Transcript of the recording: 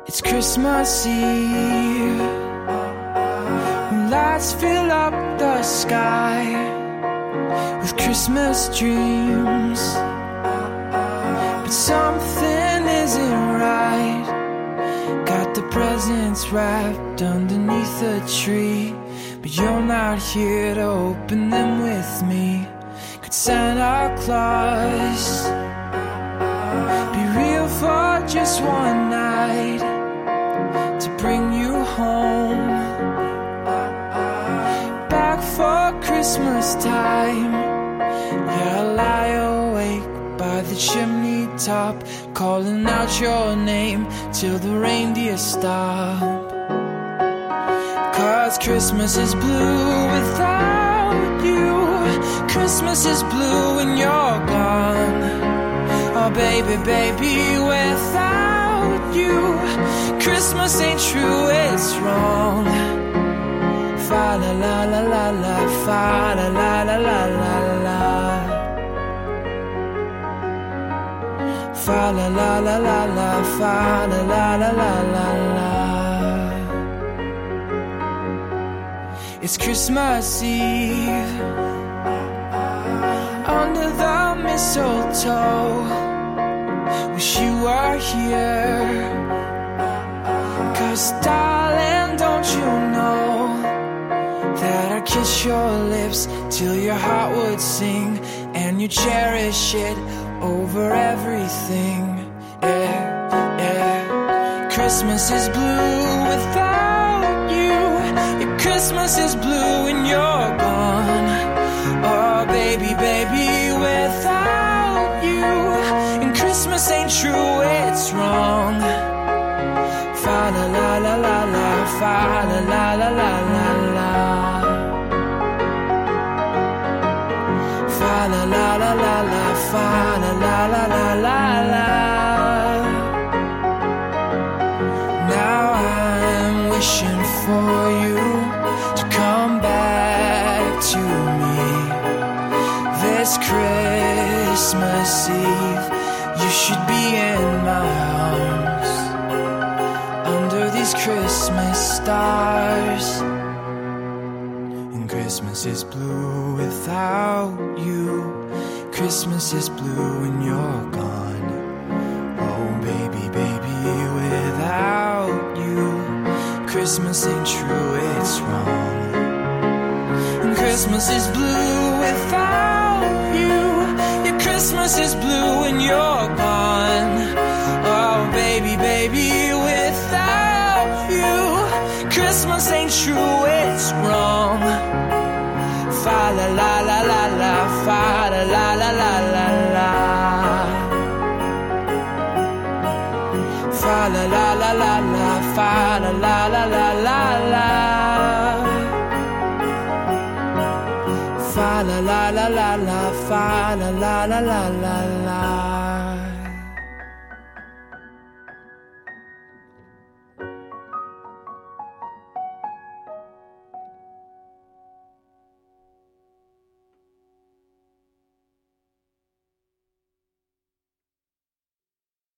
It's Christmas Eve, when lights fill up the sky with Christmas dreams. But something isn't right. Got the presents wrapped underneath the tree, but you're not here to open them with me. Could Santa Claus be real for just one night, to bring you home back for Christmas time? Yeah, I lie awake by the chimney top, calling out your name till the reindeer stop. 'Cause Christmas is blue without you. Christmas is blue when you're gone. Oh baby, baby, without you, Christmas ain't true, it's wrong. Fa la la la la la, fa la la la la la la. Fa la la la la la, fa la la la la la la. It's Christmas Eve, under the mistletoe. Wish you were here, 'cause darling, don't you know that I'd kiss your lips till your heart would sing, and you cherish it over everything. Yeah, yeah. Christmas is blue without you. Yeah, Christmas is blue when you're gone. Oh baby, baby, without you, and Christmas ain't true, it's wrong. Fa la la la la la, fa la la la la la la. Fa la la la la la, fa la la la la la la. Now I'm wishing for you to come back to me this Christmas Eve. You should be in my arms under these Christmas stars. And Christmas is blue without you. Christmas is blue when you're gone. Oh baby, baby, without you, Christmas ain't true, it's wrong. And Christmas is blue without you. Yeah, Christmas is blue when you're gone. Oh baby, baby, without you, Christmas ain't true, it's wrong. Fa la la la la la, fa la la la la la la. Fa la la la la la, fa la la la la la la. Fa la la la la la, fa la la la la la la.